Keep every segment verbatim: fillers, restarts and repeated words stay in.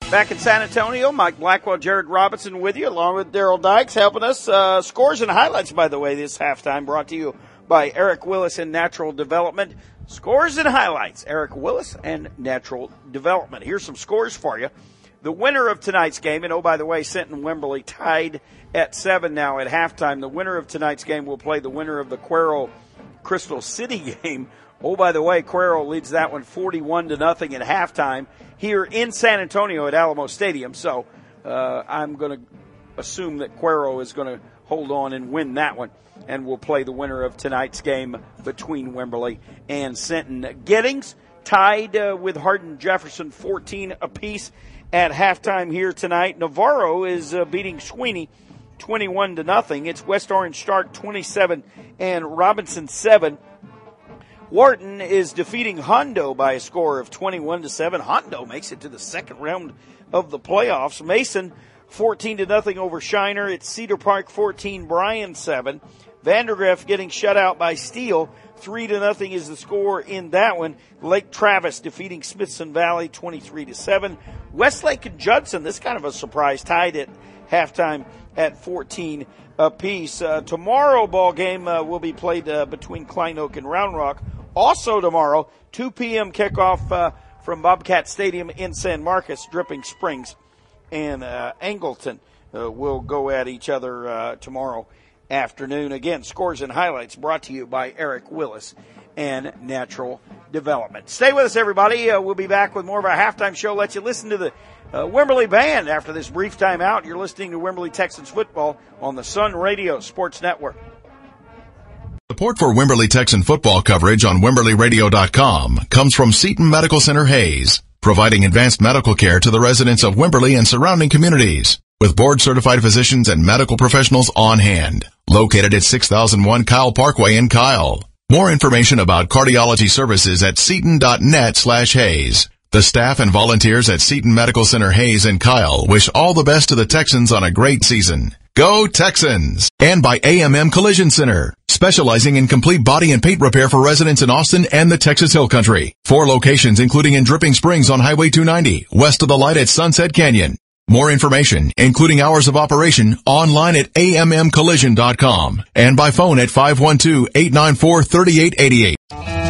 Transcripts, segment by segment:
Back in San Antonio, Mike Blackwell, Jared Robinson with you, along with Daryl Dykes, helping us. Uh, scores and highlights, by the way, this halftime, brought to you by Eric Willis and Natural Development. Scores and highlights, Eric Willis and Natural Development. Here's some scores for you. The winner of tonight's game, and oh, by the way, Sinton Wimberley tied at seven now at halftime. The winner of tonight's game will play the winner of the Cuero Crystal City game. Oh, by the way, Cuero leads that one forty-one to nothing at halftime here in San Antonio at Alamo Stadium. So uh, I'm going to assume that Cuero is going to hold on and win that one, and we'll play the winner of tonight's game between Wimberley and Sinton. Giddings tied uh, with Hardin Jefferson fourteen apiece at halftime here tonight. Navarro is uh, beating Sweeney twenty-one to nothing. It's West Orange Stark twenty-seven and Robinson seven. Wharton is defeating Hondo by a score of twenty-one to seven. Hondo makes it to the second round of the playoffs. Mason fourteen to nothing over Shiner. It's Cedar Park fourteen, Bryan seven. Vandergrift getting shut out by Steele. three to nothing is the score in that one. Lake Travis defeating Smithson Valley twenty-three to seven. Westlake and Judson, this is kind of a surprise, tied at halftime at fourteen apiece. Uh, tomorrow ball game uh, will be played uh, between Klein Oak and Round Rock. Also tomorrow, two p.m. kickoff uh, from Bobcat Stadium in San Marcos. Dripping Springs and uh, Angleton uh, will go at each other uh, tomorrow afternoon. Again, scores and highlights brought to you by Eric Willis and Natural Development. Stay with us, everybody. Uh, we'll be back with more of our halftime show. Let you listen to the uh, Wimberley Band after this brief time out. You're listening to Wimberley Texans football on the Sun Radio Sports Network. Support for Wimberley Texan football coverage on Wimberley Radio dot com comes from Seton Medical Center Hayes, providing advanced medical care to the residents of Wimberley and surrounding communities, with board-certified physicians and medical professionals on hand. Located at six thousand one Kyle Parkway in Kyle. More information about cardiology services at seton.net slash Hayes. The staff and volunteers at Seton Medical Center Hayes and Kyle wish all the best to the Texans on a great season. Go Texans! And by A M M Collision Center, specializing in complete body and paint repair for residents in Austin and the Texas Hill Country. Four locations, including in Dripping Springs on Highway two ninety, west of the light at Sunset Canyon. More information, including hours of operation, online at A M M collision dot com and by phone at five one two, eight nine four, three eight eight eight.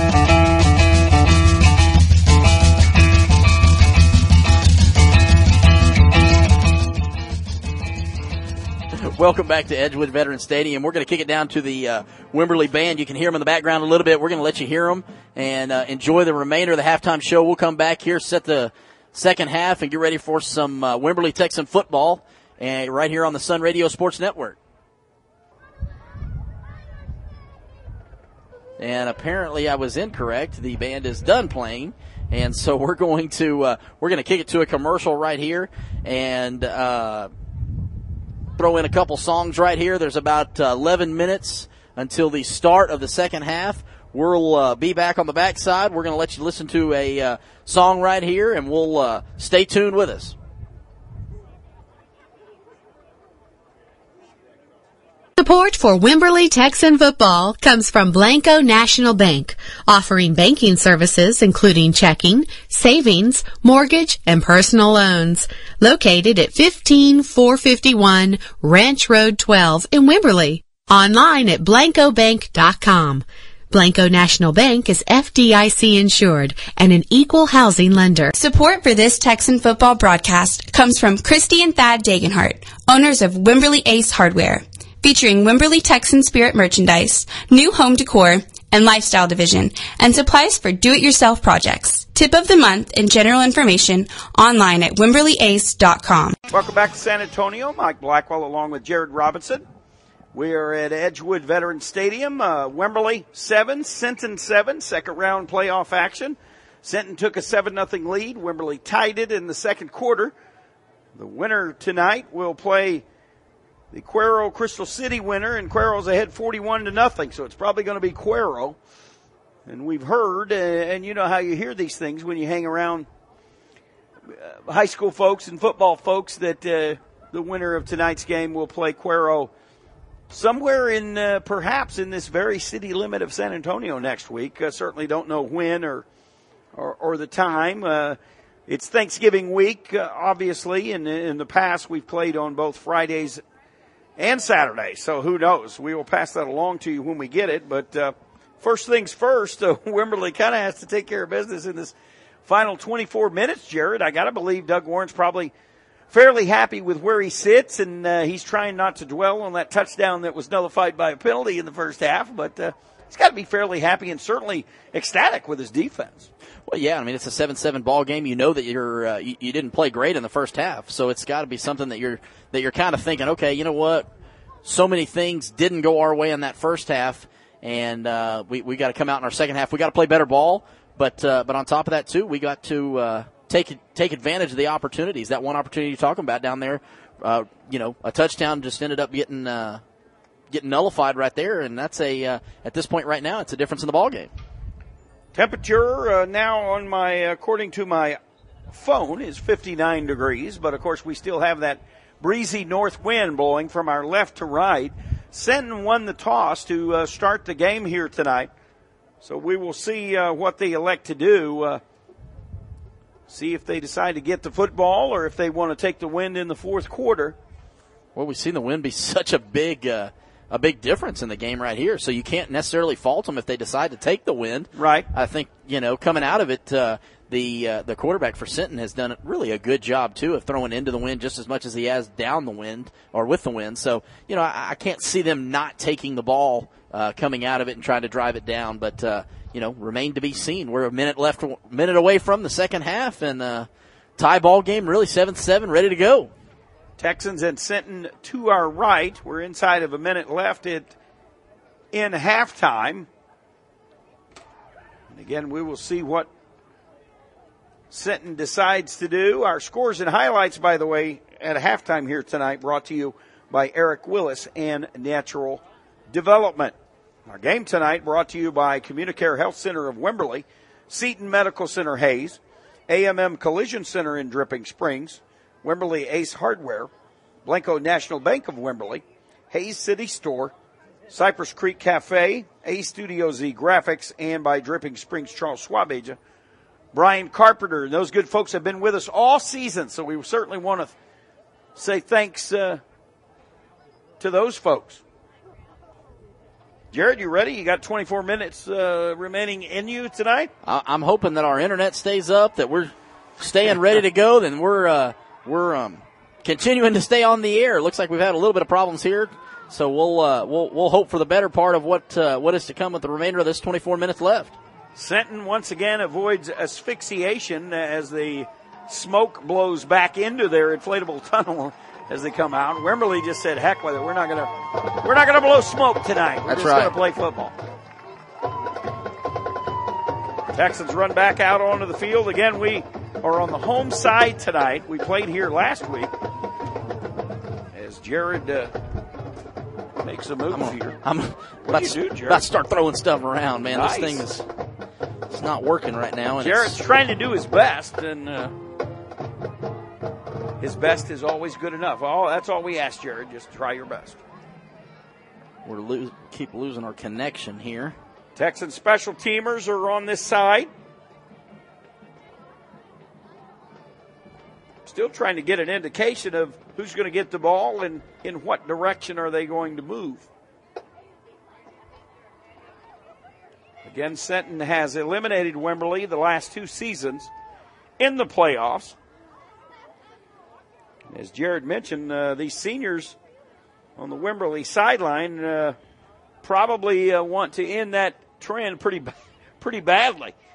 Welcome back to Edgewood Veteran Stadium. We're going to kick it down to the uh, Wimberley Band. You can hear them in the background a little bit. We're going to let you hear them and uh, enjoy the remainder of the halftime show. We'll come back here, set the second half, and get ready for some uh, Wimberley Texan football and right here on the Sun Radio Sports Network. And apparently I was incorrect. The band is done playing, and so we're going to uh, we're going to kick it to a commercial right here and uh, throw in a couple songs right here. There's about uh, eleven minutes until the start of the second half. We'll uh, be back on the backside. We're going to let you listen to a uh, song right here, and we'll uh, stay tuned with us. Support for Wimberley Texan football comes from Blanco National Bank, offering banking services including checking, savings, mortgage, and personal loans. Located at fifteen four fifty-one Ranch Road twelve in Wimberley. Online at blanco bank dot com. Blanco National Bank is F D I C insured and an equal housing lender. Support for this Texan football broadcast comes from Christy and Thad Dagenhart, owners of Wimberley Ace Hardware, featuring Wimberley Texan Spirit merchandise, new home decor, and lifestyle division, and supplies for do-it-yourself projects. Tip of the month and general information online at wimberley ace dot com. Welcome back to San Antonio. Mike Blackwell along with Jared Robinson. We are at Edgewood Veteran Stadium. Uh, Wimberley seven, Sinton seven, second round playoff action. Sinton took a seven nothing lead. Wimberley tied it in the second quarter. The winner tonight will play the Cuero Crystal City winner, and Cuero's ahead forty-one to nothing, so it's probably going to be Cuero. And we've heard, uh, and you know how you hear these things when you hang around uh, high school folks and football folks, that uh, the winner of tonight's game will play Cuero somewhere in, uh, perhaps in this very city limit of San Antonio next week. Uh, certainly don't know when or or, or the time. Uh, It's Thanksgiving week, uh, obviously, and in the past we've played on both Fridays and Saturdays, so who knows? We will pass that along to you when we get it, but uh, first things first, uh, Wimberley kind of has to take care of business in this final twenty-four minutes, Jared. I got to believe Doug Warren's probably fairly happy with where he sits, and uh, he's trying not to dwell on that touchdown that was nullified by a penalty in the first half, but uh, he's got to be fairly happy and certainly ecstatic with his defense. Well, yeah, I mean, it's a seven seven ball game. You know that you're uh, you, you didn't play great in the first half, so it's got to be something that you're that you're kind of thinking, okay, you know what? So many things didn't go our way in that first half, and uh, we we got to come out in our second half. We got to play better ball, but uh, but on top of that too, we got to uh, take take advantage of the opportunities. That one opportunity you're talking about down there, uh, you know, a touchdown just ended up getting uh, getting nullified right there, and that's a uh, at this point right now, it's a difference in the ball game. Temperature uh, now on my, according to my phone, is fifty-nine degrees, but of course we still have that breezy north wind blowing from our left to right. Senton won the toss to uh, start the game here tonight, so we will see uh, what they elect to do. Uh, see if they decide to get the football or if they want to take the wind in the fourth quarter. Well, we've seen the wind be such a big uh, a big difference in the game right here, so you can't necessarily fault them if they decide to take the wind. Right. I think, you know, coming out of it, uh, the uh, the quarterback for Senton has done really a good job, too, of throwing into the wind just as much as he has down the wind or with the wind. So, you know, I, I can't see them not taking the ball uh, coming out of it and trying to drive it down, but, uh, you know, remain to be seen. We're a minute left, a minute away from the second half, and uh, tie ball game, really seven seven, ready to go. Texans and Senton to our right. We're inside of a minute left at, in halftime. And again, we will see what Senton decides to do. Our scores and highlights, by the way, at halftime here tonight, brought to you by Eric Willis and Natural Development. Our game tonight brought to you by Communicare Health Center of Wimberley, Seton Medical Center Hayes, A M M Collision Center in Dripping Springs, Wimberley Ace Hardware, Blanco National Bank of Wimberley, Hayes City Store, Cypress Creek Cafe, A Studio Z Graphics, and by Dripping Springs Charles Schwab agent Brian Carpenter. And those good folks have been with us all season, so we certainly want to say thanks uh, to those folks. Jared, you ready? You got twenty-four minutes uh, remaining in you tonight? I'm hoping that our internet stays up, that we're staying ready to go, then we're uh, we're um, continuing to stay on the air. Looks like we've had a little bit of problems here, so we'll uh, we'll we'll hope for the better part of what uh, what is to come with the remainder of this twenty-four minutes left. Senton once again avoids asphyxiation as the smoke blows back into their inflatable tunnel as they come out. Wimberley just said, "Heck with it. We're not gonna we're not gonna blow smoke tonight. We're That's just right. gonna play football." Texans run back out onto the field. Again, we are on the home side tonight. We played here last week. As Jared uh, makes a move I'm, here. I'm What about, do you do, to, Jared? about to start throwing stuff around, man. Nice. This thing is it's not working right now. And Jared's it's, trying to do his best, and uh, his best is always good enough. Oh, that's all we ask, Jared. Just try your best. we're lo- keep losing our connection here. Texan special teamers are on this side. Still trying to get an indication of who's going to get the ball and in what direction are they going to move. Again, Senton has eliminated Wimberley the last two seasons in the playoffs. As Jared mentioned, uh, these seniors on the Wimberley sideline uh, probably uh, want to end that trend pretty, pretty badly.